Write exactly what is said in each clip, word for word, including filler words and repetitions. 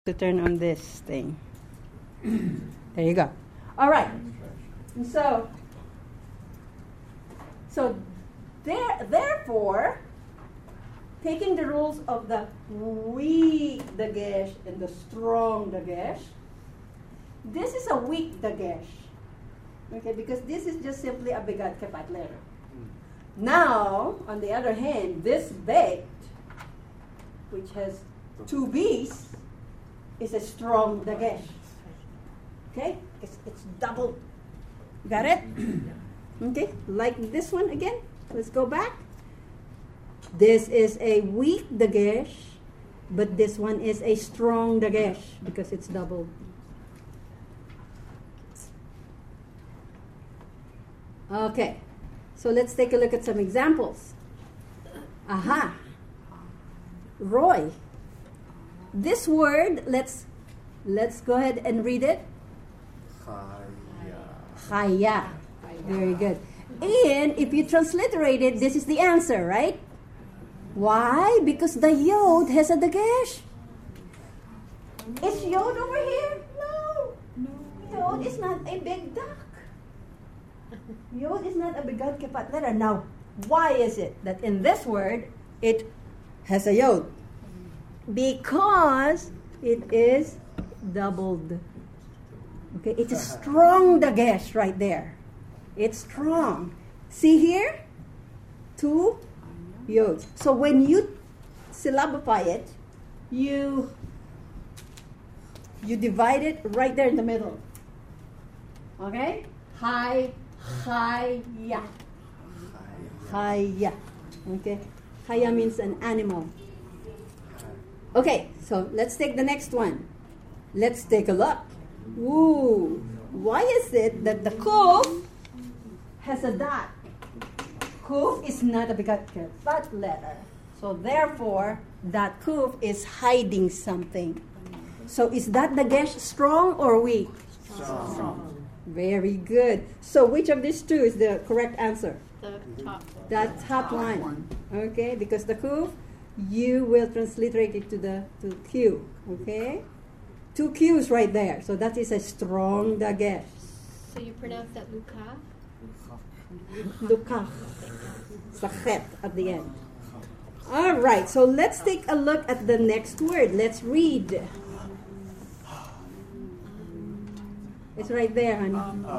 to turn on this thing. There you go. All right. And so, so there, therefore, taking the rules of the weak dagesh and the strong dagesh, this is a weak dagesh. Okay, because this is just simply a bigat kapat letter. Now, on the other hand, this bait, which has two B's, is a strong dagesh. Okay? It's, it's double. Got it? Okay? Like this one again. Let's go back. This is a weak dagesh, but this one is a strong dagesh because it's double. Okay. So let's take a look at some examples. Aha. Roy. This word, let's let's go ahead and read it. Chaya. Very good. And if you transliterate it, this is the answer, right? Why? Because the yod has a dagesh. Is yod over here? No. Yod is not a big duck. Yod is not a bigat kepat letter. Now, why is it that in this word it has a yod? Because it is doubled. Okay, it's a strong dagesh right there. It's strong. See here? Two yods. So when you syllabify it, you you divide it right there in the middle. Okay? Hi, hi, ya. Hi, ya. Okay? Haya means an animal. Okay, so let's take the next one. Let's take a look. Ooh, why is it that the kuf has a dot? Kuf is not a bigat kepat letter. So therefore, that kuf is hiding something. So is that dagesh strong or weak? Strong. Strong. Very good. So which of these two is the correct answer? The top. That top one. Okay, because the kuf, you will transliterate it to the to Q. Okay? Two Q's right there. So that is a strong dagesh. So you pronounce that Luka? Luka. Sakhet at the end. All right. So let's take a look at the next word. Let's read. It's right there, honey.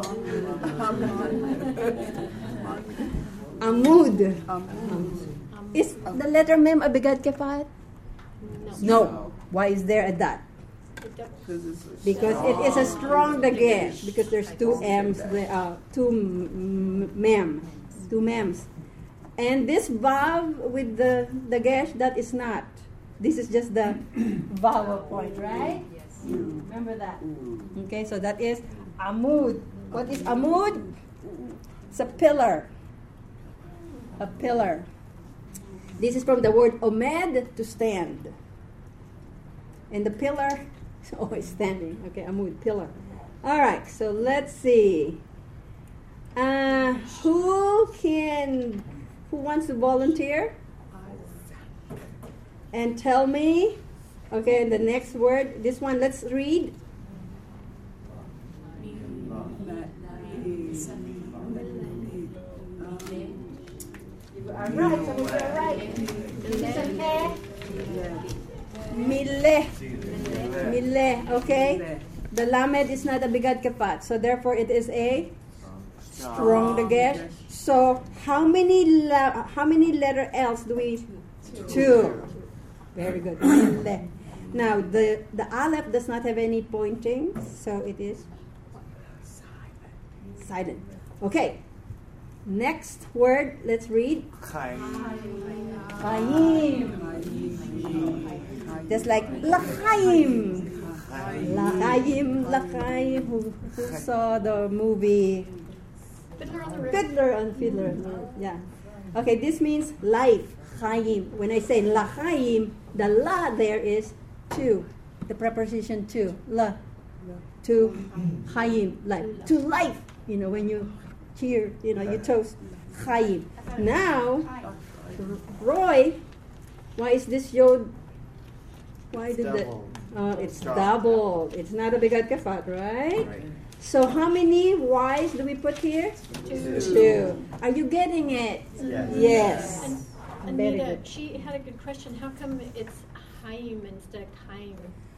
Amud. Is the letter mem a bigat kepat? No. No. Why is there a dot? Because it is a strong dagesh. Because there's two M's, uh, two m- mem, two mems, and this vav with the dagesh, that is not. This is just the vowel point, right? Yes. Remember that. Okay, so that is amud. What is amud? It's a pillar. A pillar. This is from the word omed, to stand. And the pillar is always standing. Okay, amud, pillar. All right, so let's see. Uh, who can, who wants to volunteer? And tell me, okay, the next word, this one, let's read. You are right, so you are right. This is an E. Mile. Mile, okay? The lamed is not a bigat kepat, so therefore it is a strong dagesh. So how many la- how many letter L's do we? Two. Very good. Mile. Now the the aleph does not have any pointing, so it is silent. Okay. Next word, let's read. Chaim. Just like L'chaim. L'chaim, L'chaim. Who, who saw the movie Fiddler on the Roof. Fiddler on Fiddler? Yeah. Okay, this means life. Chaim. When I say L'chaim, the la there is to. The preposition to. La. To Chaim. Life. To life. You know, when you cheer, you know, you toast Chaim. Now, Roy, why is this yod? Why did the Uh, it's Strong. double. It's not a bigat kafat, right? Right. So how many Y's do we put here? Two. Two. Are you getting it? Yes. Yes. And Very Anita, good. she had a good question. How come it's Chaim instead of Chaim?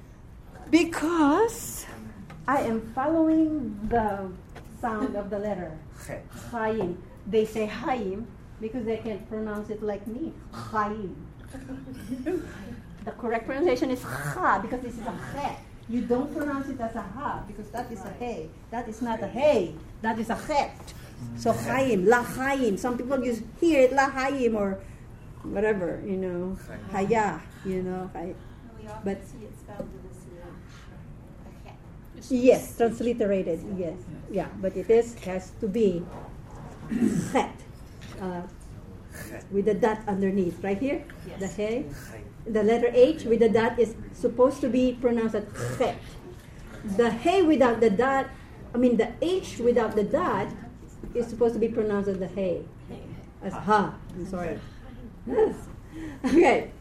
Because I am following the sound of the letter. Chet. Chaim. They say Chaim because they can't pronounce it like me. Chaim. The correct pronunciation is Ha because this is a Chet. You don't pronounce it as a Ha because that is a Hey. That is not a Hey. That is a Chet. So Chaim, La Chaim. Some people use hear it La Chaim or whatever, you know, Haya, you know. Hay- We often But- see it spelled with a C H. Yes, transliterated. Yes, yeah, but it is has to be Chet. Uh, Chet. with the dot underneath, right here. Yes. The Hey. Chet. The letter H with the dot is supposed to be pronounced as Chet. The Hey without the dot, I mean the H without the dot is supposed to be pronounced as the Hey, as Ha. I'm sorry. Okay.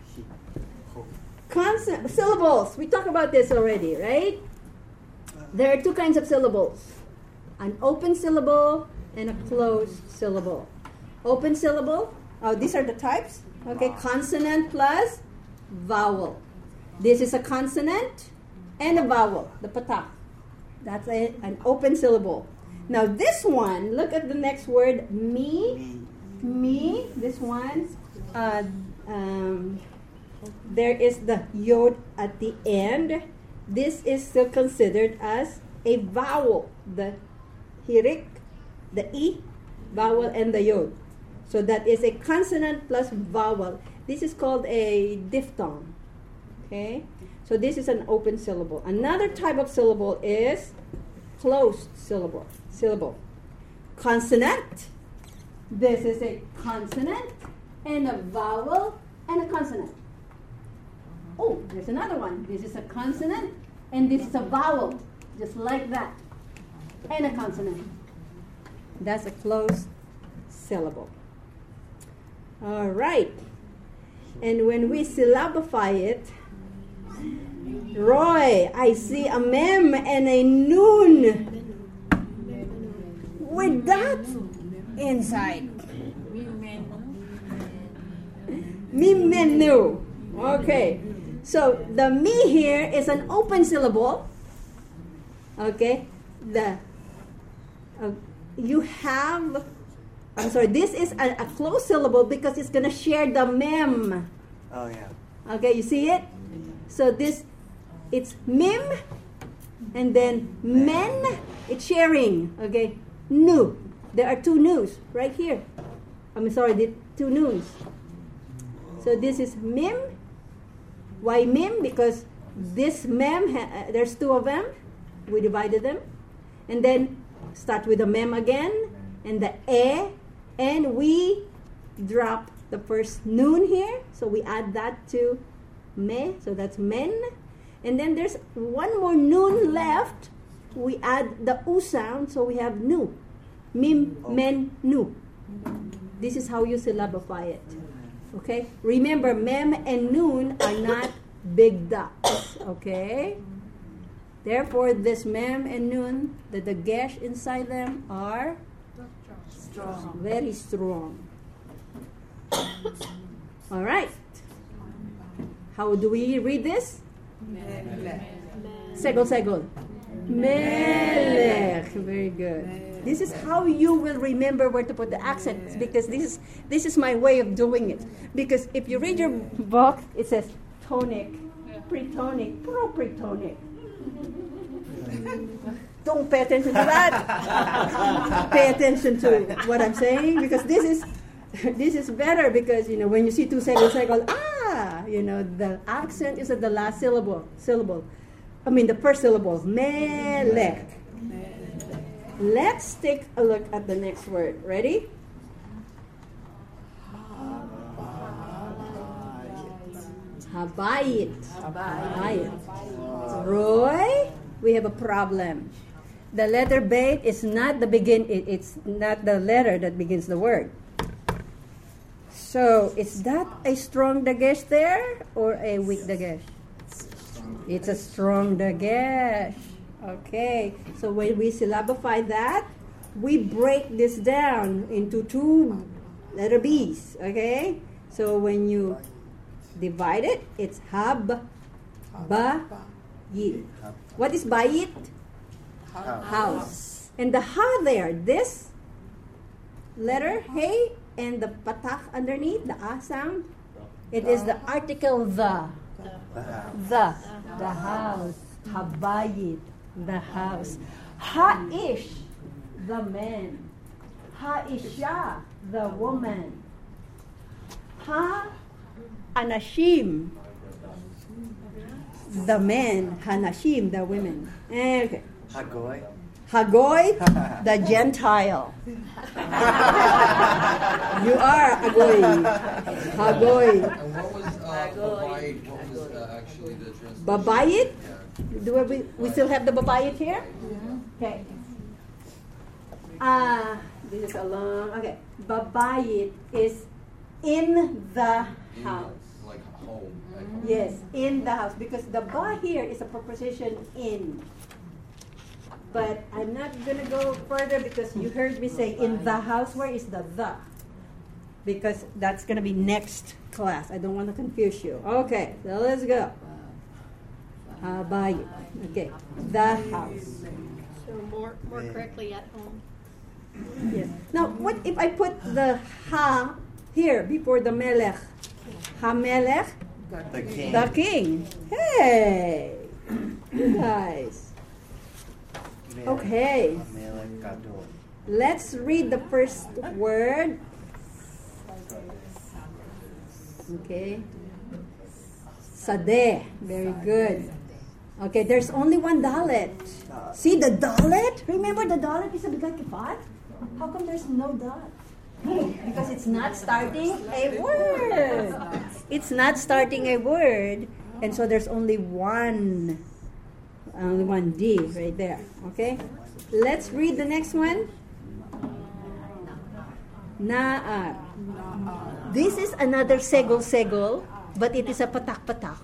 Consonant syllables. We talked about this already, right? There are two kinds of syllables: an open syllable and a closed syllable. Open syllable. Oh, these are the types. Okay, consonant plus vowel. This is a consonant and a vowel, the patak. That's a, an open syllable. Now this one, look at the next word, me, me, this one. Uh, um, there is the yod at the end. This is still considered as a vowel. The hirik, the e, vowel, and the yod. So that is a consonant plus vowel. This is called a diphthong. Okay? So this is an open syllable. Another type of syllable is closed syllable. Syllable. Consonant. This is a consonant and a vowel and a consonant. Oh, there's another one. This is a consonant and this is a vowel. Just like that. And a consonant. That's a closed syllable. All right. And when we syllabify it, Roy, I see a mem and a noon with that inside. Mimenu. Okay. So the me here is an open syllable. Okay. The uh, you have. I'm sorry. This is a, a closed syllable because it's gonna share the mem. Oh yeah. Okay, you see it? So this, it's mim, and then men, it's sharing. Okay, nu. There are two nus right here. I'm sorry, the two nus. So this is mim. Why mim? Because this mem, ha- uh, there's two of them. We divided them. And then start with the mem again, and the e, and we drop the first noon here, so we add that to me, so that's men. And then there's one more noon left. We add the u sound, so we have nu. Mim, men, nu. This is how you syllabify it. Okay? Remember, mem and noon are not big dots. Okay? Therefore, this mem and noon, the, the gesh inside them are Strong. very strong. All right. How do we read this? Segol, segol. Melech. Very good. This is how you will remember where to put the accents, because this is this is my way of doing it. Because if you read your book, it says tonic, pretonic, propretonic. Don't pay attention to that. Pay attention to what I'm saying, because this is this is better, because you know when you see two segol segol, ah, you know the accent is at the last syllable. Syllable. I mean the first syllable. Melech. Let's take a look at the next word. Ready? Habayit. Habayit. Roy, we have a problem. The letter bait is not the begin. It, it's not the letter that begins the word. So is that a strong dagesh there or a weak dagesh? It's a strong dagesh. Okay, so when we syllabify that, we break this down into two letter B's. Okay, so when you divide it, it's hab, ba, yit. What is bayit? House. And the ha there, this letter, hey, and the patak underneath, the ah sound, it is the article the. The. The house. Habayit. The house. Ha-ish. The man. Ha-isha. The woman. Ha-anashim. The men. Ha-nashim. The women. Okay. Hagoy. Hagoy, the Gentile. You are Hagoy. Hagoy. And what was uh, Babayit? What was uh, actually the translation? Babayit? Yeah. Do we, we still have the Babayit here? Okay. Ah, uh, this is a long. Okay. Babayit is in the In, house. like home. Like home. Yes, in the house. Because the ba here is a preposition in. But I'm not going to go further because you heard me say in the house. Where is the the? Because that's going to be next class. I don't want to confuse you. Okay, so let's go. Habayit. Okay, the house. So more more correctly at home. Yes. Now, what if I put the ha here before the melech? Ha-melech? The king. The king. Hey, you guys. Okay. Melech Gadol. Let's read the first word. Okay. Sadeh. Very good. Okay, there's only one dalet. See the dalet? Remember the dalet is a bigat kifat? How come there's no dalet? Because it's not starting a word. It's not starting a word. And so there's only one. Only one D right there. Okay? Let's read the next one. Na'ar. This is another segol-segol, but it is a patak-patak.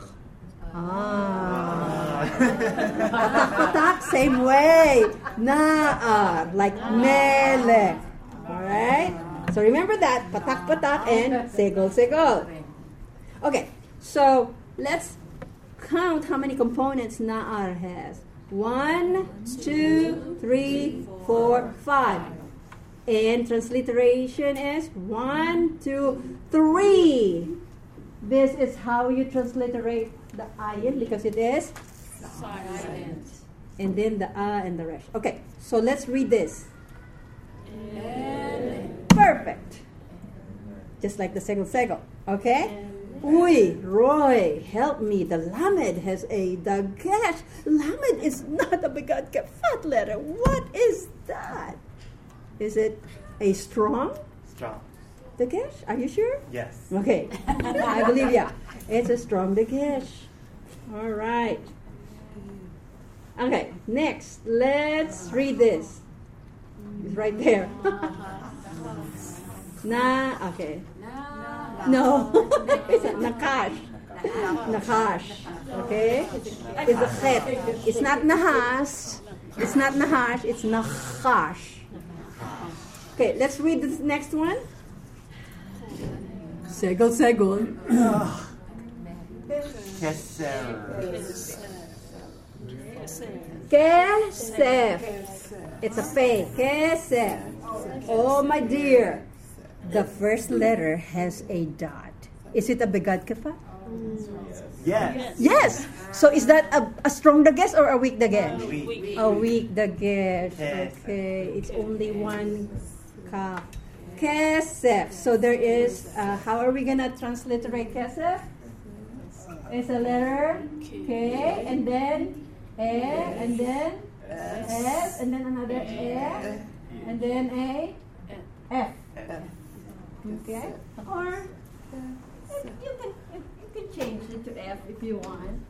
Ah. Patak-patak, same way. Na'ar, like melech. Alright? So remember that. Patak-patak and segol-segol. Okay, so let's count how many components na'ar has. One, two, three, four, five. And transliteration is one, two, three. This is how you transliterate the ayin because it is Silent. and then the ah and the resh. Okay, so let's read this. Perfect. Just like the segol segol. Okay? Uy, Roy, help me. The lamed has a dagesh. Lamed is not a bigat kafat letter. What is that? Is it a strong Strong. dagesh? Are you sure? Yes. Okay, I believe ya. It's a strong dagesh. All right. Okay, next, let's read this. It's right there. Na, okay. No, it's a nakash. Nakash. Okay? It's a chet. It's not nahas. It's not nahash. It's nakash. Okay, let's read this next one. Segol, segol. Keser. Kesef. It's a pay. Kesef. Oh, my dear. The first letter has a dot. Is it a begad kafa? Yes. Yes. So is that a, a strong dagesh or a weak dagesh? Weak. A weak dagesh. Yes. Okay. It's only one ka. Kesef. So there is, uh, how are we going to transliterate kesef? It's a letter K, and then E, and then S, and then another E, and then a F. Okay? Or you can you can change it to F if you want.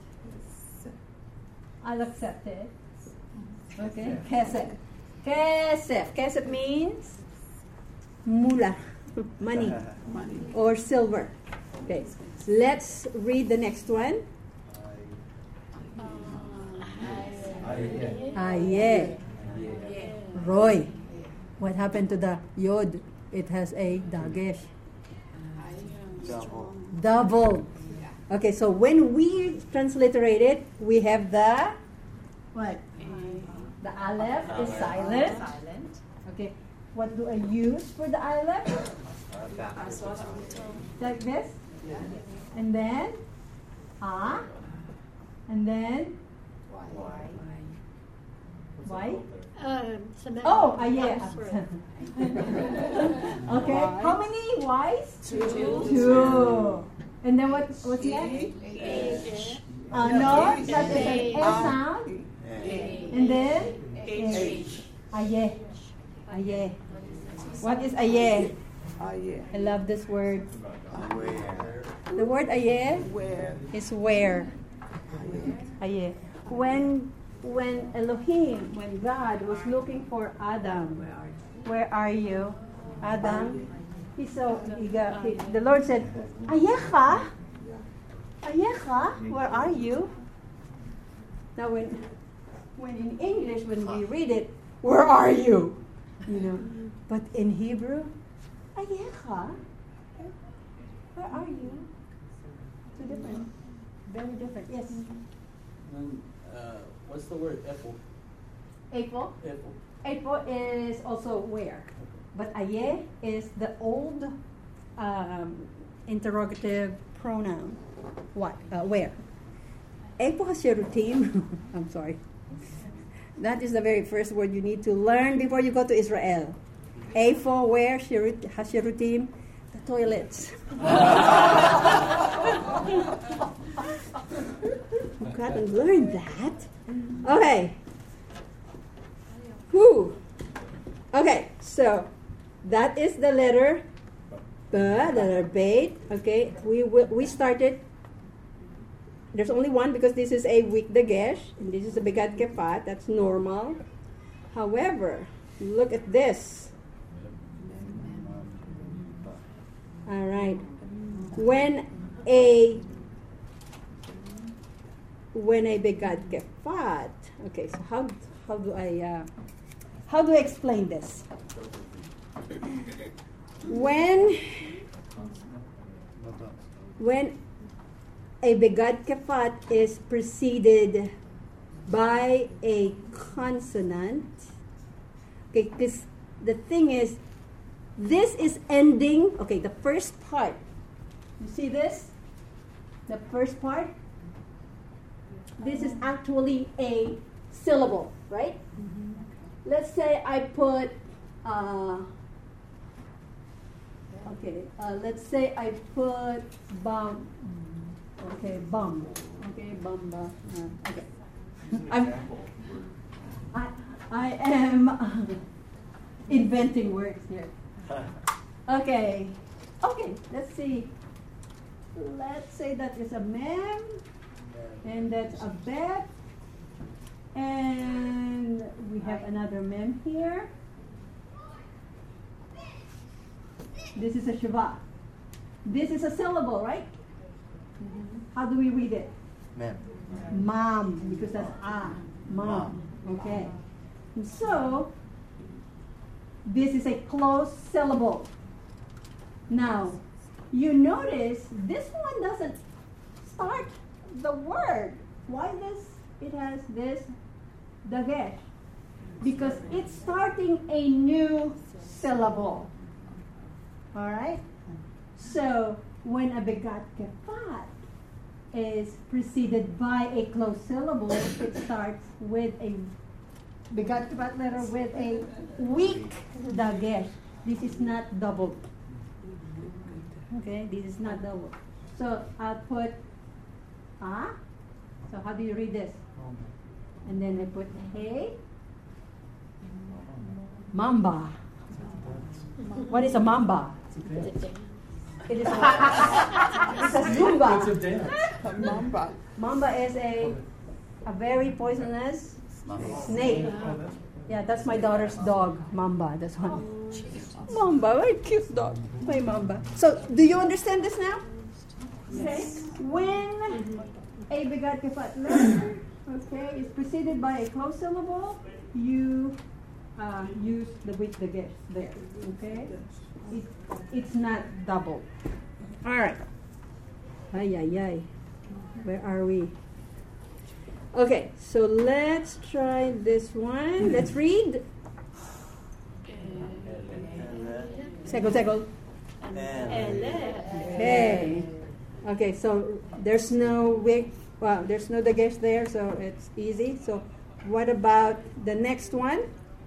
I'll accept it. Okay? Kesef. Kesef. Kesef means mula, money, or silver. Okay. Let's read the next one. Aye. Roy. What happened to the yod? It has a dagesh. Double. Double. Okay, so when we transliterate it, we have the what? The aleph is silent. Silent. Okay. What do I use for the aleph? Like this? And then ah. And then why? Um, cement. Oh, ah, yeah. Oxford. Okay. How many Y's? Two. Two. And then what? What's next? H. Uh, no, that is an S sound. A. And then H. aye. Aye. What is aye? I love this word. Where? The word aye Where? is where. Aye. When when Elohim, when God was looking for Adam, where are you, Adam? He saw. He got, he, the Lord said, Ayecha, Ayecha, where are you? Now when when in English when we read it, where are you? You know, but in Hebrew, Ayecha, where are you? Two different, very different. Yes. And, uh, what's the word? Ephel. April. Ephel. April is also where, but aye is the old um, interrogative pronoun. What? Uh, where? April Hashirutim. I'm sorry. That is the very first word you need to learn before you go to Israel. April where? Shirut, Hashirutim. The toilets. You gotta learn that. Okay. Whew. Okay, so that is the letter B, the letter Beit. Okay, we will, we started. There's only one because this is a weak dagesh and this is a begat kefat. That's normal. However, look at this. All right. When a when a begat kefat. Okay, so how how do I uh, how do I explain this? When when a begat kefat is preceded by a consonant, okay, because the thing is, this is ending, okay, the first part. You see this? The first part? This is actually a syllable, right? Mm-hmm. Let's say I put, uh, okay, uh, let's say I put bum, okay, bum, okay, bumba, uh, okay. I'm, I, I am uh, inventing words here. Okay, okay, let's see. Let's say that is a mem, and that's a bet, and we have another mem here. This is a shiva. This is a syllable, right? Mm-hmm. How do we read it? Mem. Mom, because that's ah, mom. Okay. So, this is a closed syllable. Now, you notice this one doesn't start the word. Why does it has this dagesh? Because it's starting a new syllable. All right? So, when a begat kefat is preceded by a closed syllable, it starts with a begat kefat letter with a weak dagesh. This is not double. Okay, this is not double. So I'll put ah. So how do you read this? And then I put hey. Mamba. What is a mamba? It is a, it's a zumba. It's a dance. Mamba. Mamba is a a very poisonous snake. Yeah, that's my daughter's dog, Mamba. That's one. Mamba, very cute dog. My Mamba. So, do you understand this now? Okay. When a begat kefat letter okay, is preceded by a closed syllable, you uh, use the with the guess there. Okay, it, it's not double. All right. Ay ay ay. Where are we? Okay, so let's try this one. Let's read. Second, second. Okay. Okay, so there's no wig. Well, there's no dagesh there, so it's easy. So, what about the next one?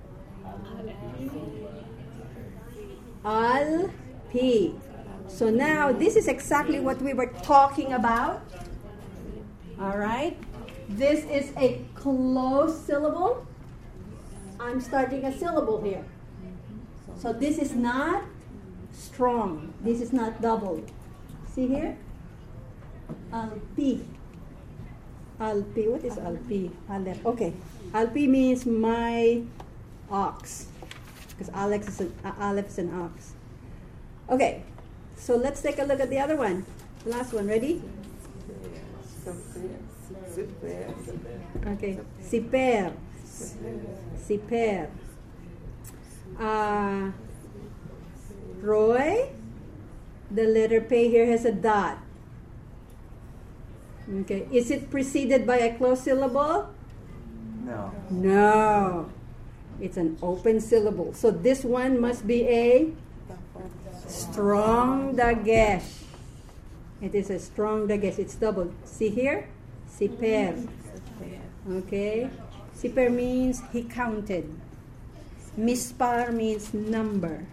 Al P. So now this is exactly what we were talking about. All right. This is a closed syllable. I'm starting a syllable here. So this is not strong. This is not doubled. See here? Alpi. Alpi. What is Alpi? Aleph. Okay. Alpi means my ox. Because Alex is an, uh, Aleph is an ox. Okay. So let's take a look at the other one. The last one. Ready? Okay. Siper. Siper. Uh, Roy. The letter P here has a dot. Okay. Is it preceded by a closed syllable? No. No. It's an open syllable. So this one must be a strong dagesh. It is a strong dagesh. It's doubled. See here? Siper. Okay. Siper means he counted. Mispar means number.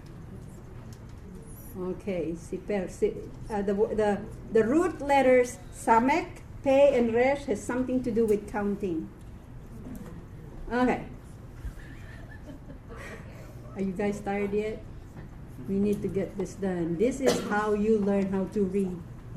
Okay. Siper. Si, uh, the, the, the root letters samek, pe, and resh has something to do with counting. Okay. Are you guys tired yet? We need to get this done. This is how you learn how to read.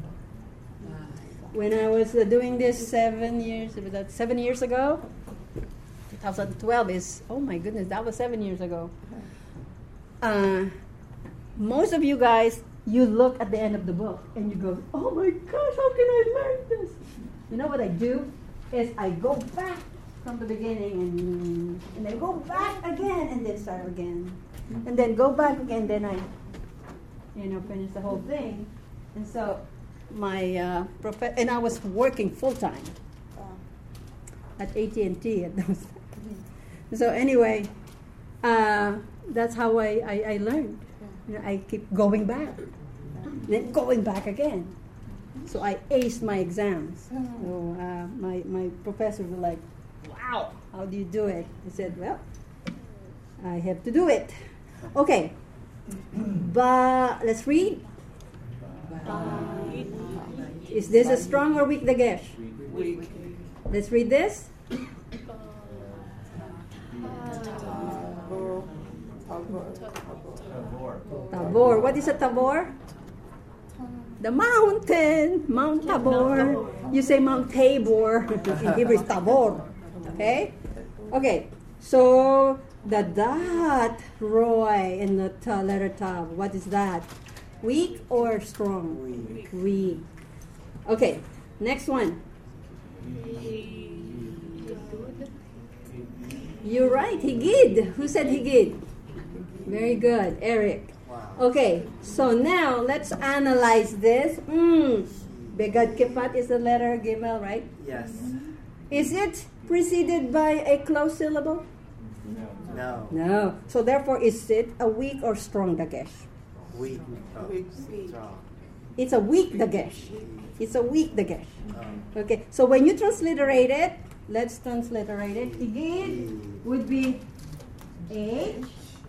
When I was uh, doing this seven years, about seven years ago, twenty twelve is, oh my goodness, that was seven years ago. Uh, most of you guys, you look at the end of the book and you go, oh my gosh, how can I learn this? You know what I do? Is I go back from the beginning and, and then go back again and then start again. And then go back again, then I, you know, finish the whole thing. And so my uh, prof- and I was working full time at A T and T at those times. So anyway, uh, that's how I, I, I learned. You know, I keep going back, then going back again. So I aced my exams. So uh, my my professor was like, "Wow, how do you do it?" I said, "Well, I have to do it." Okay, but let's read. Is this a strong or weak dagesh? Weak. Let's read this. Tabor. What is a tabor? The mountain. Mount Tabor. You say Mount Tabor. In Hebrew is Tabor. Okay? Okay. So the dot, Roy, in the ta, letter Tav. What is that? Weak or strong? Weak. Weak. Okay. Next one. You're right. Higid. Who said Higid? Very good, Eric. Wow. Okay, so now let's analyze this. Mm. Begad Kifat is the letter Gimel, right? Yes. Is it preceded by a closed syllable? No. No. So therefore, is it a weak or strong dagesh? Weak. Oh. Strong. It's a weak dagesh. It's a weak dagesh. Um, Okay, so when you transliterate it, let's transliterate it. Higid would be H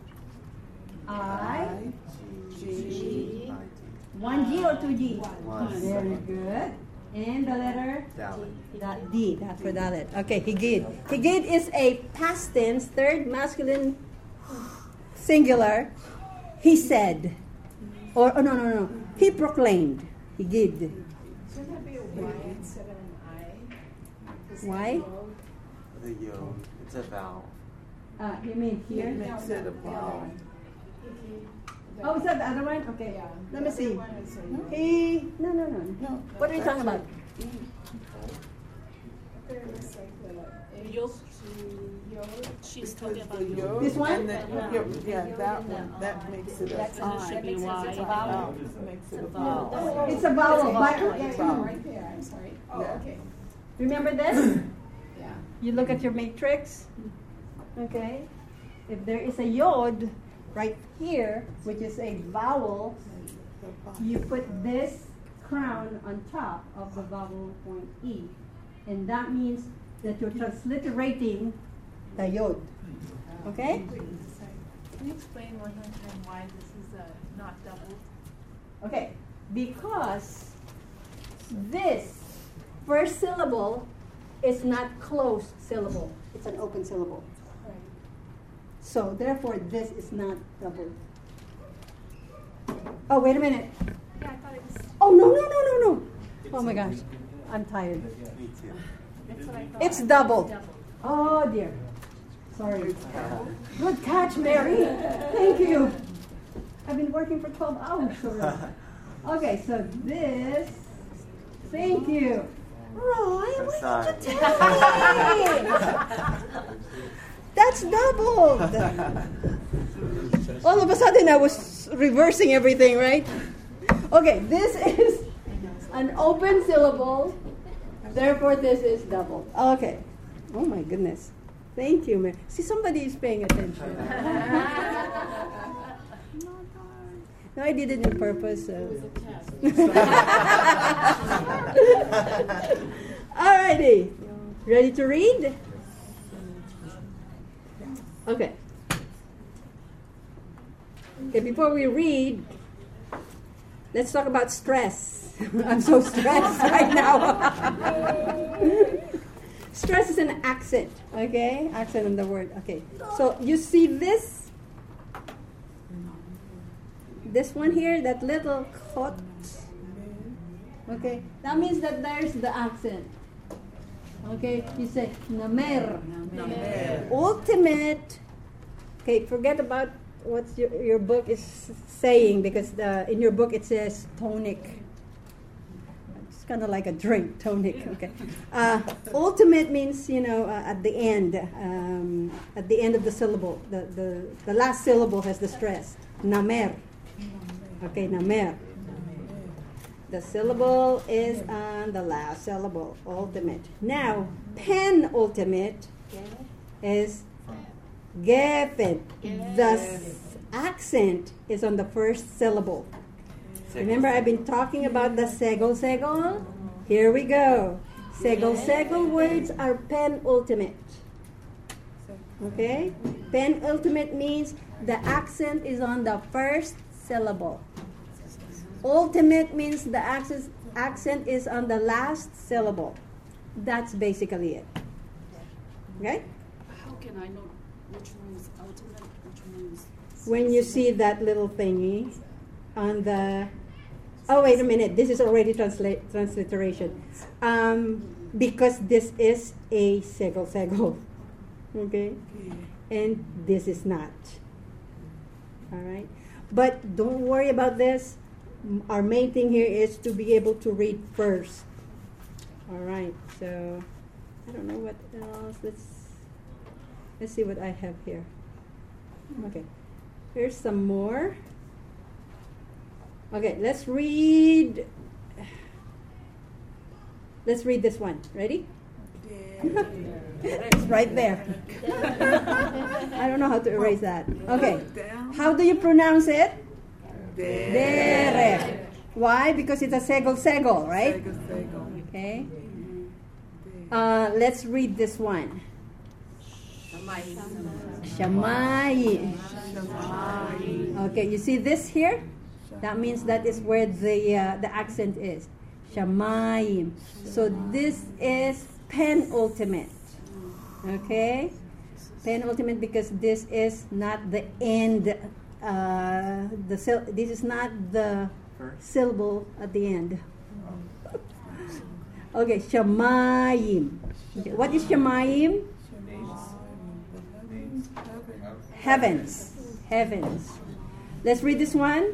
I G. one G or two G? One. Very good. And the letter Dalit. that D, that's for Dalit. Okay, Higid. Higid is a past tense, third masculine singular. He said, or oh no no no, he proclaimed. Higid. Shouldn't that be a Y instead of an I? Why? The yo. It's a vowel. Uh, you mean here? Makes it a vowel. Oh, is that the other one? Okay. Yeah. Let me see. One is a- He. No, no, no, no. What are you talking about? There is like the yolk. She's talking about yolk. This one? And then, yeah, yeah, that one, that makes it a That's I. should be Y. Vowel. Makes it a vowel. It's a vowel. But, Vowel. there, I'm sorry. Oh, Yeah. okay. remember this? Yeah. You look at your matrix. Okay? If there is a yod right here, which is a vowel, you put this crown on top of the vowel point E. And that means that you're transliterating the yod. Okay? Can you explain one more time why this is uh, not doubled? Okay. Because this first syllable is not closed syllable. It's an open syllable. Right. So therefore this is not doubled. Oh, wait a minute. Yeah, I thought it was. Oh, no, no, no, no, no. Oh my gosh. I'm tired. Me too. That's what I thought. It's doubled. Oh dear. Sorry. Good catch, Mary. Thank you. I've been working for twelve hours already. Okay, so this. Thank you. Roy, I'm why sorry. did you tell me? That's doubled. All of a sudden I was reversing everything, right? Okay, this is an open syllable. Therefore, this is doubled. Okay. Oh my goodness. Thank you, Mary. See, somebody is paying attention. No, I did it on purpose. So. Alrighty. Ready to read? Okay. Okay, before we read, let's talk about stress. I'm so stressed right now. Stress is an accent, okay? Accent in the word, okay. So you see this? This one here, that little khot. Okay, that means that there's the accent. Okay, you say namer. Namer. Ultimate. Okay, forget about what your, your book is saying, because the, in your book it says tonic. It's kind of like a drink, tonic. Okay. Uh, ultimate means, you know, uh, at the end, um, at the end of the syllable. The, the, the last syllable has the stress. Namer. Okay, namer. The syllable is on the last syllable, ultimate. Now, penultimate is gefen. The s- accent is on the first syllable. Remember, I've been talking about the segol segol? Here we go. Segol segol words are penultimate. Okay? Penultimate means the accent is on the first syllable. Ultimate means the accent, accent is on the last syllable. That's basically it. Okay? How can I know which one is ultimate, which one is... When you see that little thingy on the... Oh, wait a minute. This is already translate transliteration. Um, because this is a segol segol. Okay? And this is not. All right? But don't worry about this. Our main thing here is to be able to read first. All right. So I don't know what else. Let's let's see what I have here. Okay. Here's some more. Okay, let's read. Let's read this one. Ready? It's right there. I don't know how to erase that. Okay. How do you pronounce it? Dere. Why? Because it's a segol segol, right? Okay. Uh, let's read this one. Shamai. Okay, you see this here? That means that is where the uh, the accent is. Shamayim. So this is penultimate. Okay? Penultimate because this is not the end. Uh, the sil- this is not the syllable at the end. Okay, Shamayim. Okay, what is Shamayim? Heavens. Heavens. Let's read this one.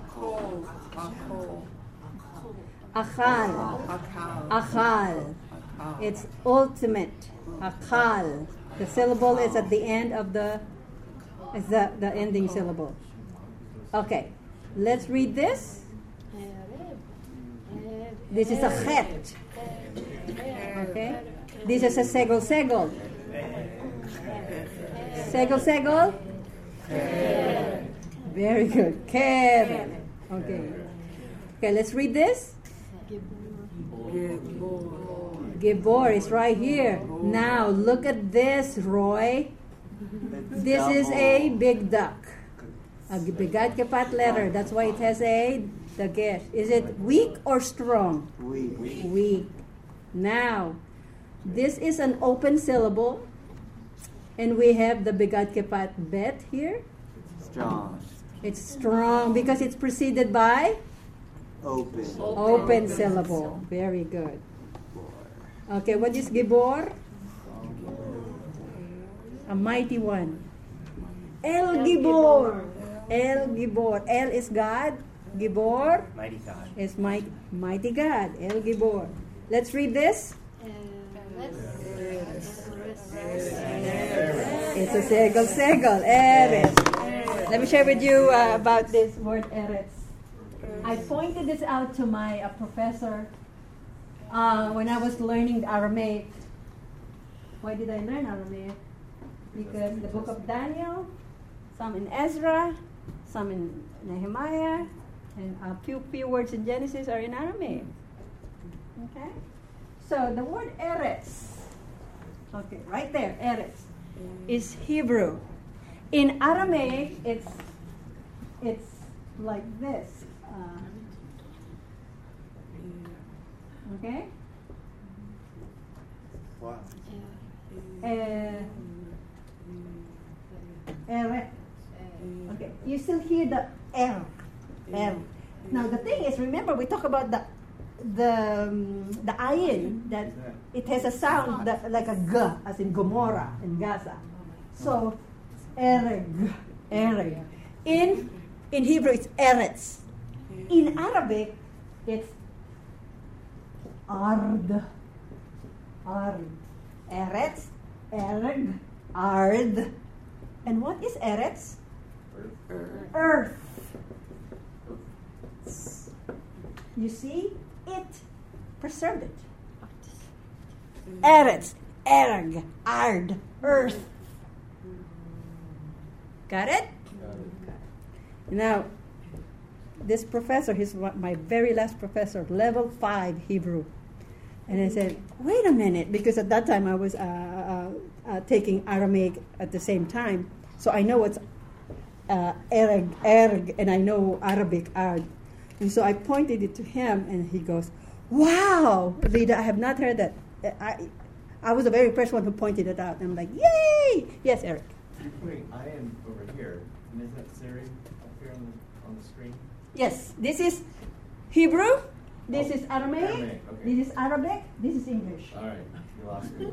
Akol. Akol. Achal. Akal. Achal. It's ultimate. Akal. The syllable is at the end of the is the, the ending syllable. Okay. Let's read this. This is a chet. Okay. This is a segol segol. Segol segol. Very good. Keren. Okay. Okay, let's read this. Gibor is right here. Now look at this, Roy. This is a big duck. A bigat kapat letter. That's why it has a dagesh. Is it weak or strong? Weak. Weak. Now, this is an open syllable. And we have the bigat kapat bet here. Strong. It's strong because it's preceded by Open. open syllable. Very good. Okay, what is Gibor? A mighty one. El Gibor. El Gibor. El is God. Gibor Mighty God. is mighty, mighty God. El Gibor. Let's read this. It's a segol segol. Eretz. Let me share with you uh, about this word eretz. I pointed this out to my uh, professor uh, when I was learning the Aramaic. Why did I learn Aramaic? Because the book of Daniel, some in Ezra, some in Nehemiah, and a few few words in Genesis are in Aramaic. Okay? So the word eretz, okay, right there, eretz, is Hebrew. In Aramaic, it's it's like this. Uh, okay? Wow. Uh, eret. Okay, you still hear the L. L. Now the thing is, remember we talk about the the um, the ayin that it has a sound that, like a g, as in Gomorrah in Gaza. So ereg, ereg. In in Hebrew it's eretz. In Arabic it's ard, ard, eretz, ereg, ard. And what is eretz? Earth. Earth. You see, it preserved it. Eretz, ereg, ard, earth. Got it? Now, this professor, he's my very last professor, level five Hebrew. And I said, wait a minute, because at that time I was uh, uh, uh, taking Aramaic at the same time. So I know what's uh, ereg, ereg, and I know Arabic, ard. And so I pointed it to him, and he goes, wow, Rita, I have not heard that. I, I was the very first one who pointed it out. And I'm like, yay! Yes, Eric. You're putting iron over here, and is that Siri up here on the, on the screen? Yes, this is Hebrew, this Oh, is Aramaic, Aramaic, okay. this is Arabic, this is English. All right, you lost me.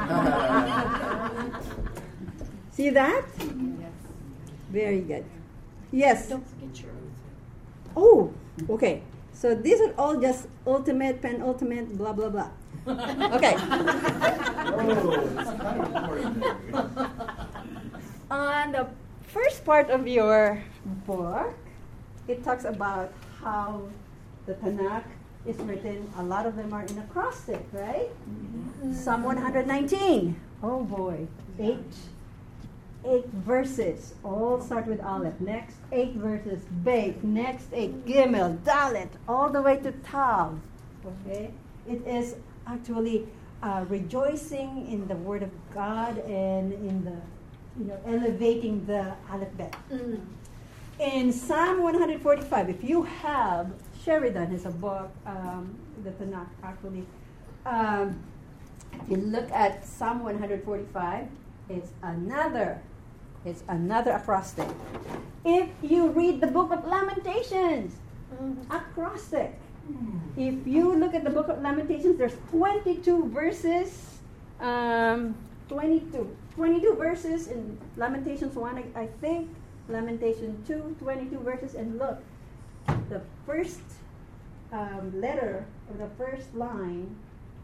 See that? Very good. Yes. Don't forget your Oh, okay. So these are all just ultimate, penultimate, blah, blah, blah. Okay. Oh, it's kind of important there. On the first part of your book, it talks about how the Tanakh is written. A lot of them are in acrostic, right? Mm-hmm. Psalm one nineteen. Oh boy. Eight. Eight verses. All start with Aleph. Next eight verses. Beit. Next eight. Gimel. Dalet. All the way to Tav. Okay? It is actually uh, rejoicing in the Word of God and in the, you know, elevating the Aleph Bet. Mm. In Psalm one forty-five, if you have, Sheridan has a book, um, the Tanakh actually. Um, if you look at Psalm one forty-five, it's another, it's another acrostic. If you read the book of Lamentations, acrostic. If you look at the book of Lamentations, there's twenty-two verses, um, twenty-two, twenty-two verses in Lamentations one, I, I think. Lamentation two, twenty-two verses, and look, the first um, letter or the first line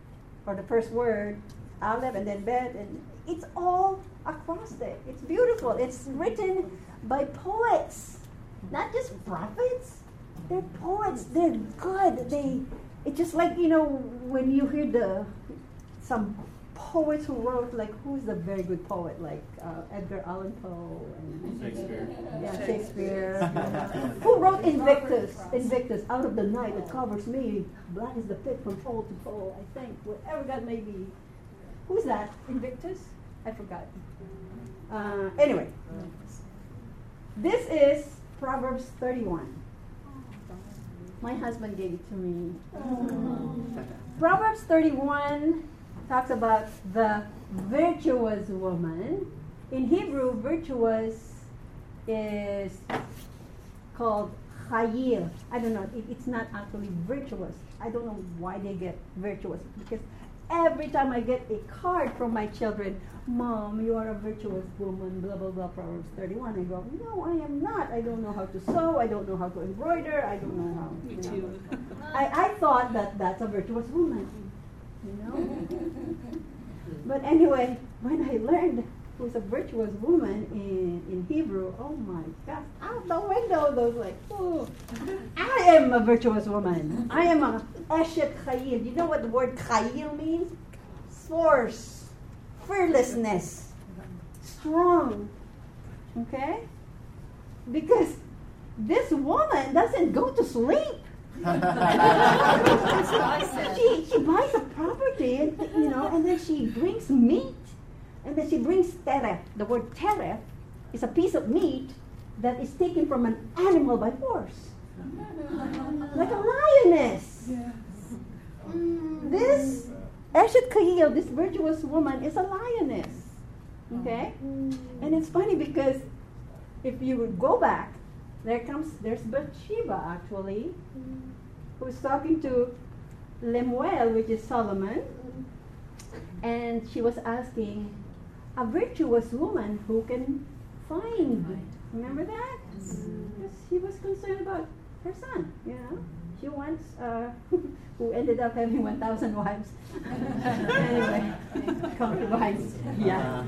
or the first word, Aleph, and then Bet, and it's all acrostic. It's beautiful. It's written by poets, not just prophets. They're poets. They're good. They, it's just like, you know, when you hear the some poets who wrote, like, who's the very good poet, like uh, Edgar Allan Poe and Shakespeare. yeah, Shakespeare. Who wrote Invictus? Invictus, out of the night it covers me, black is the pit from pole to pole. I think whatever that may be. Who's that? Invictus? I forgot. Uh, anyway, this is Proverbs thirty-one. My husband gave it to me. Proverbs thirty-one talks about the virtuous woman. In Hebrew, virtuous is called chayil. I don't know. It, it's not actually virtuous. I don't know why they get virtuous, because every time I get a card from my children, Mom, you are a virtuous woman, blah, blah, blah, Proverbs thirty-one. I go, no, I am not. I don't know how to sew. I don't know how to embroider. I don't know how. Me you know. too. I, I thought that that's a virtuous woman, you know? But anyway, when I learned who's a virtuous woman in, in Hebrew, oh my gosh, out the window, those like, oh, I am a virtuous woman. I am a Eshet Chayil. Do you know what the word Chayil means? Force, fearlessness, strong, okay? Because this woman doesn't go to sleep. That's what I said. She, she buys a property, and, you know, and then she brings meat, and then she brings teref. The word teref is a piece of meat that is taken from an animal by force, like a lioness. This Eshet Chayil, this virtuous woman, is a lioness. Okay, and it's funny because if you would go back, there comes there's Bathsheba actually, who's talking to Lemuel, which is Solomon, and she was asking, a virtuous woman who can find. Remember that? Because she was concerned about her son, you know. She wants, uh, who ended up having one thousand wives. Anyway, concubines. Yeah.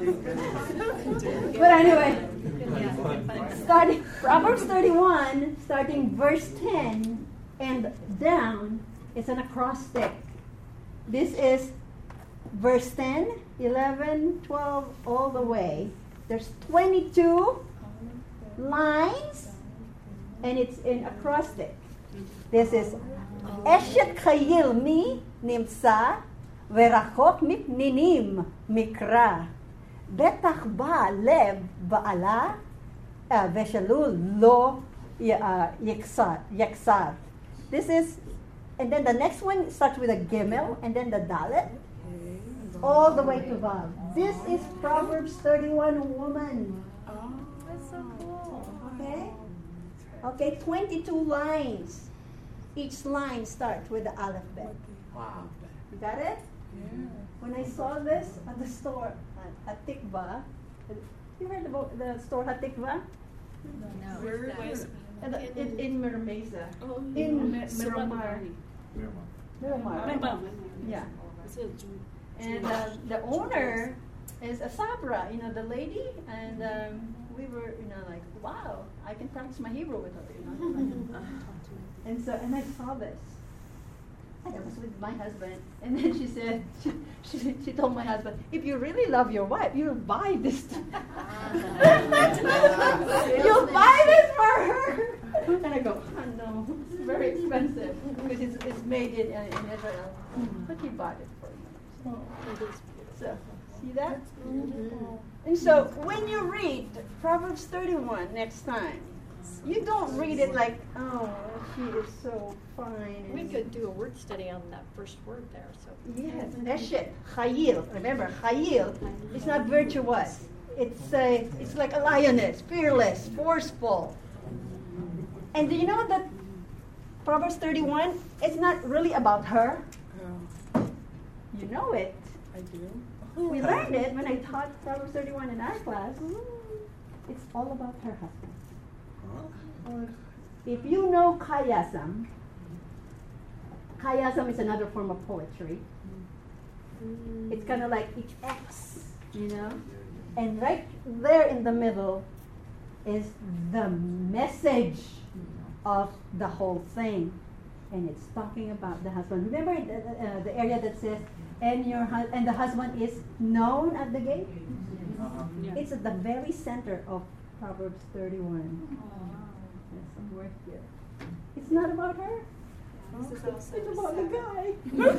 But anyway, starting Proverbs thirty-one, starting verse ten and down, it's an acrostic. This is verse ten, eleven, twelve, all the way. There's twenty-two lines, and it's in acrostic. This is Eshet Chayil mi nimsa verachok mipninim mikra betach ba lev ba'ala veshalul lo yeksar. This is, and then the next one starts with a gimel, and then the dalet, all the way to vav. This is Proverbs thirty-one, woman. Oh, that's so cool. Okay? Okay, twenty-two lines. Each line starts with the alphabet. Wow. You got it? Yeah. When I saw this at the store at, at Tikva, you heard about the store at Tikva? No. Where was And the, in, in Miramesa. Oh, In Mi- Miramar. Miramar. Miramar. Yeah. Is it Ju- And uh, the owner is a Sabra, you know, the lady, and um, we were, you know, like, wow, I can practice my Hebrew with her, you know. And so, and I saw this. And I was with my husband, and then she said, she, she, she told my husband, if you really love your wife, you'll buy this. You'll buy this for her. And I go, oh no, it's very expensive because it's, it's made in, uh, in Israel. But he bought it for me. So, see that? And so, when you read Proverbs thirty-one next time, you don't read it like, oh, she is so fine. We and- could do a word study on that first word there. So Yes, Eshet, Chayil. Remember, Chayil is not virtuous. It's a, it's like a lioness, fearless, forceful. And do you know that Proverbs thirty-one is not really about her? You know it. I do. We learned it when I taught Proverbs thirty-one in our class. It's all about her husband. If you know Kayasam, Kayasam is another form of poetry. It's kind of like each X, you know? And right there in the middle is the message of the whole thing. And it's talking about the husband. Remember the, uh, the area that says, and your hu- and the husband is known at the gate? Uh-huh. Yeah. It's at the very center of Proverbs thirty-one. Yes, somewhere here. It's not about her. This is also It's the about the Sabbath.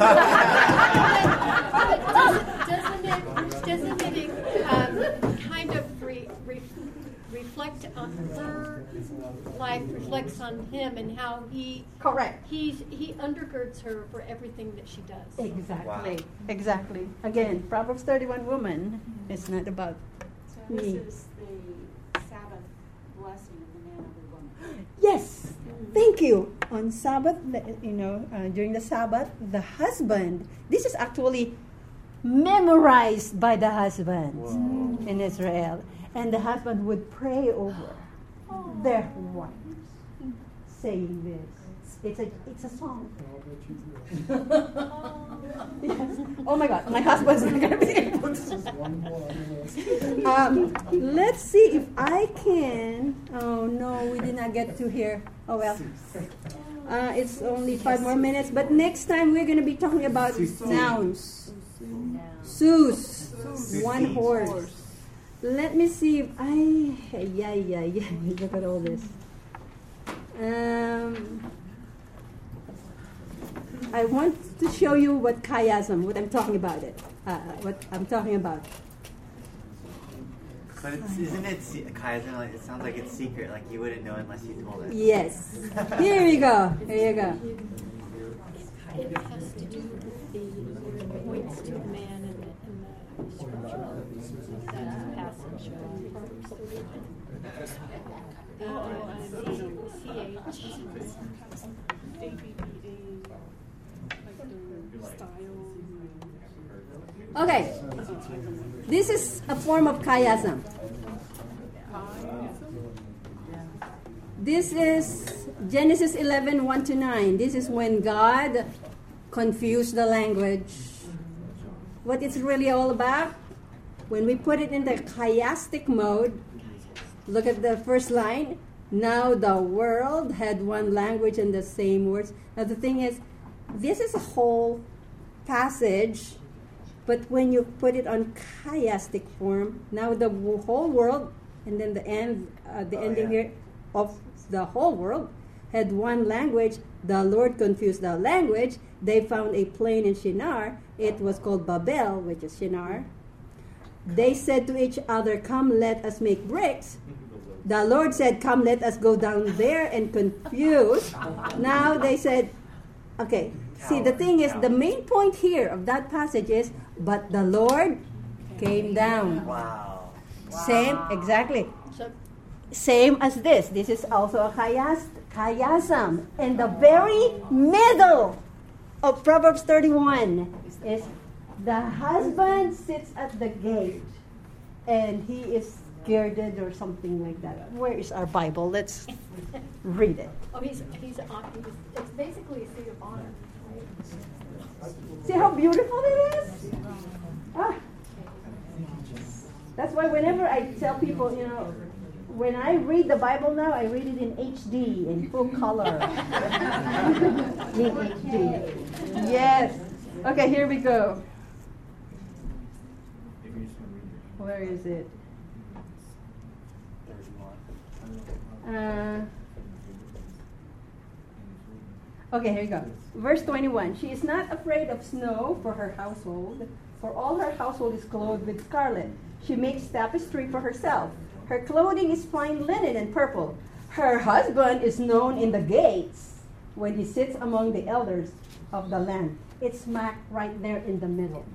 guy. Doesn't, doesn't it um, kind of re, re, reflect on her life, reflects on him and how he Correct. he's he undergirds her for everything that she does. Exactly. Wow. Exactly. Again, Proverbs thirty-one woman. It's not about So this me. is the Sabbath blessing of the man of the woman. Yes. Thank you. On Sabbath, the- you know, uh, during the Sabbath, the husband. This is actually memorized by the husbands in Israel, and the husband would pray over their wives, saying this. It's a it's a song. Yes. Oh my God, my husband's not gonna be able to. Um, let's see if I can. Oh no, we did not get to here. Oh well. Uh, it's only five more minutes, but next time we're going to be talking about nouns. Sus, one horse. Let me see if I. Yeah, yeah, yeah. Look at all this. Um, I want to show you what chiasm, what I'm talking about it. Uh, what I'm talking about. But it's, isn't it, se- chiasm, like, it sounds like it's secret, like you wouldn't know unless you told us. Yes. Here we go. Here you go. It has to do with the points to a man in the, in the scripture. That passage from Proverbs thirty-one. Uh, C H. A B B A, like the style. Okay. This is a form of chiasm. This is Genesis eleven, one to nine. This is when God confused the language. What it's really all about? When we put it in the chiastic mode, look at the first line. Now the world had one language and the same words. Now the thing is, this is a whole passage, but when you put it on chiastic form, now the w- whole world, and then the end, uh, the Oh, ending yeah. here of the whole world had one language. The Lord confused the language. They found a plain in Shinar. It was called Babel, which is Shinar. They said to each other, "Come, let us make bricks." The Lord said, "Come, let us go down there and confuse." Now they said, okay, see, the thing is, the main point here of that passage is, but the Lord came down. Wow. Same, exactly. So Same as this. This is also a chias, chiasm. In the very middle of Proverbs thirty-one is the husband sits at the gate and he is girded or something like that. Where is our Bible? Let's read it. oh, he's he's on. He's, it's basically a seat of honor. Right? See how beautiful it is? Ah. That's why whenever I tell people, you know, when I read the Bible now, I read it in H D, in full color. In H D. Yes. Okay, here we go. Where is it? Uh, okay, here you go. Verse twenty-one. She is not afraid of snow for her household, for all her household is clothed with scarlet. She makes tapestry for herself. Her clothing is fine linen and purple. Her husband is known in the gates when he sits among the elders of the land. It's smack right there in the middle.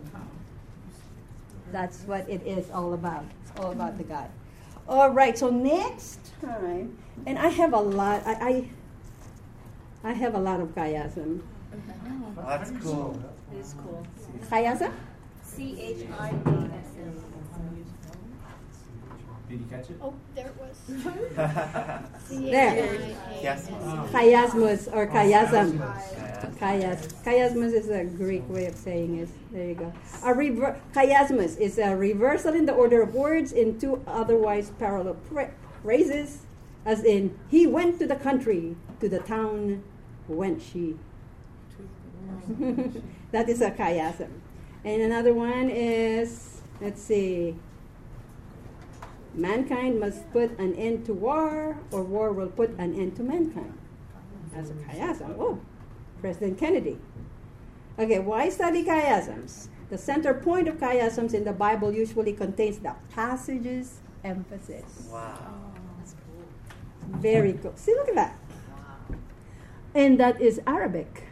That's what it is all about. It's all about the guy. All right, so next time, and I have a lot, I I, I have a lot of chiasm. Oh, that's cool. It is cool. Chiasm? C H I A S M. Did you catch it? Oh, there it was. There. Yes. Chiasmus or chiasm. Chiasm. Chias. Chiasmus is a Greek way of saying it. There you go. A rever- chiasmus is a reversal in the order of words in two otherwise parallel pra- phrases, as in, he went to the country, to the town went she. That is a chiasm. And another one is, let's see, mankind must put an end to war, or war will put an end to mankind. That's a chiasm. Oh, President Kennedy. Okay, why study chiasms? The center point of chiasms in the Bible usually contains the passage's emphasis. Wow. Very cool. See, look at that. And that is Arabic.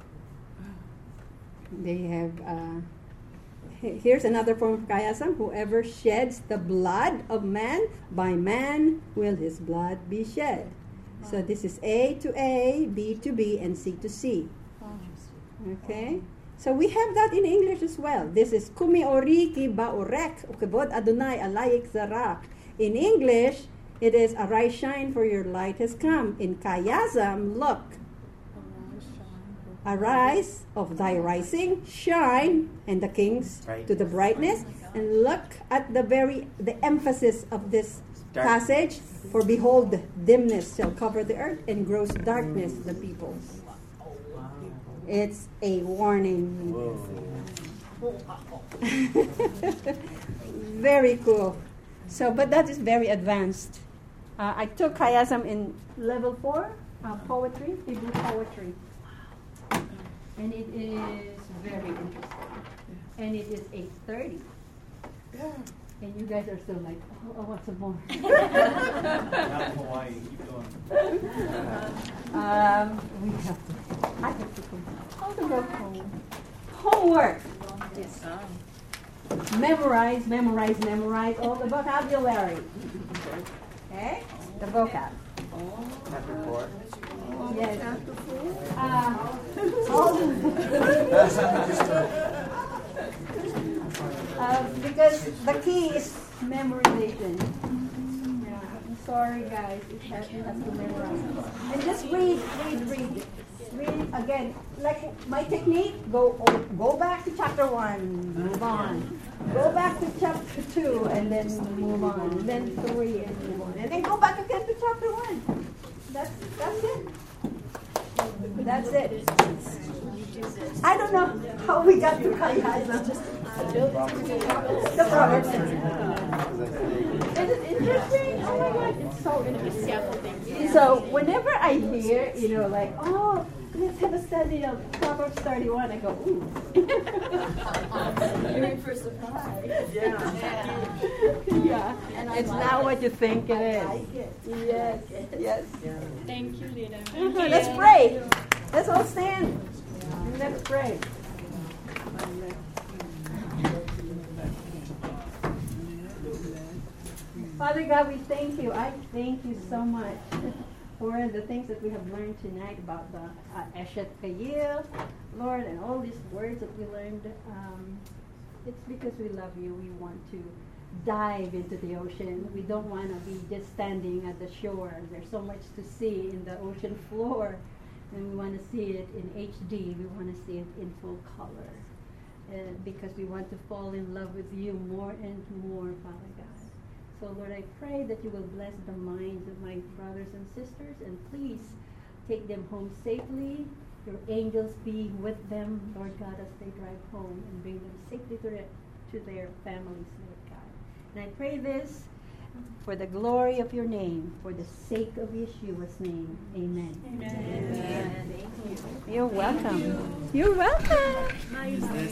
They have, uh, he- here's another form of chiasm. Whoever sheds the blood of man, by man will his blood be shed. So this is A to A, B to B, and C to C. Okay? So we have that in English as well. This is Kumi oriki baorek, ukebod Adonai alayik zara. In English, it is arise, shine, for your light has come. In chiasm, look. Arise of thy rising, shine, and the kings Right. to the brightness. And look at the very the emphasis of this Dark. passage. For behold, dimness shall cover the earth, and gross darkness the peoples. It's a warning. Whoa. Very cool. So, but that is very advanced. Uh, I took chiasm in level four, uh, poetry, Hebrew poetry. And it is very interesting. And it is eight thirty. And you guys are still like, oh, I want some more. Not in Hawaii. Keep going. um, we have to, I have to go, I have to go home. Homework. Yes. Memorize, memorize, memorize all the vocabulary. Okay? The vocab. Chapter four. Yes. Uh, all uh, because the key is memorization. Yeah, I'm sorry, guys. It has, it has to memorize. And just read, read, read. Read again. Like my technique, go go back to chapter one, move on. Go back to chapter two, and then move on. And then three, and move on. And then go back again to chapter one. That's that's it. That's it. I don't know how we got to chiasm. The Proverbs. Is it interesting? Oh my God, it's so interesting. So whenever I hear, you know, like, oh, let's have a study of Proverbs thirty-one, I go, ooh. You're in for a surprise. Yeah. Yeah. It's not what you think it is. Yes. Yes. Thank you, Lina. Uh-huh. Let's pray. Let's all stand. And let's pray. Father God, we thank you. I thank you so much for the things that we have learned tonight about the uh, Eshet Kayil, Lord, and all these words that we learned. Um, it's because we love you. We want to dive into the ocean. We don't want to be just standing at the shore. There's so much to see in the ocean floor, and we want to see it in H D. We want to see it in full color, uh, because we want to fall in love with you more and more, Father God. So, Lord, I pray that you will bless the minds of my brothers and sisters, and please take them home safely. Your angels be with them, Lord God, as they drive home, and bring them safely to their, to their families, Lord God. And I pray this for the glory of your name, for the sake of Yeshua's name. Amen. Amen. You're welcome. You're welcome.